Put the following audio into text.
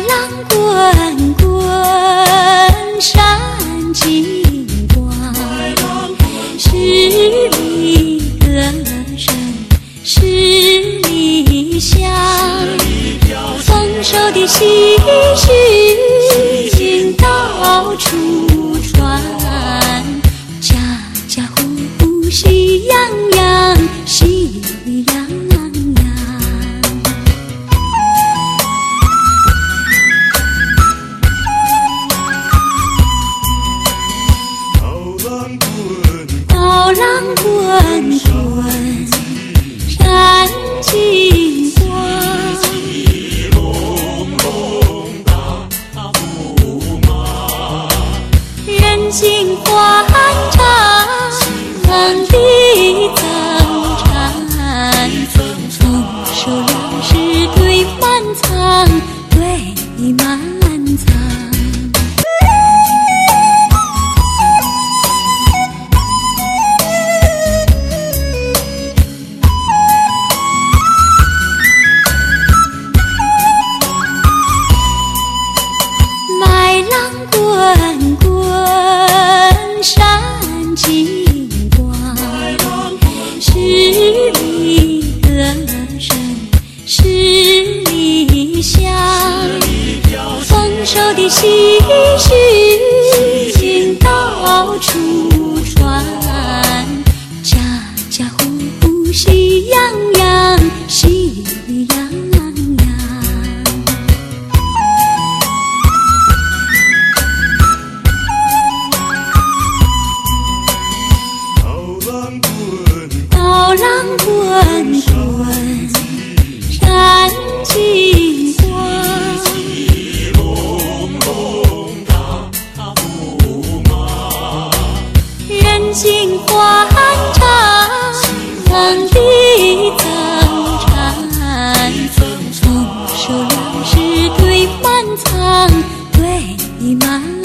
浪滚滚闪金光，十里歌声十里香，丰收的喜讯到处传，家家户户喜洋洋，喜洋洋。涛浪滚滚闪金光，人心欢畅地增产，丰收粮食堆满仓，堆满仓。滚滚闪金光，十里歌声十里香，丰收的喜讯到处传，家家户户喜洋洋，喜洋洋。涛浪滚滚闪金光，人心欢畅地增产，丰收粮食堆满仓，堆满。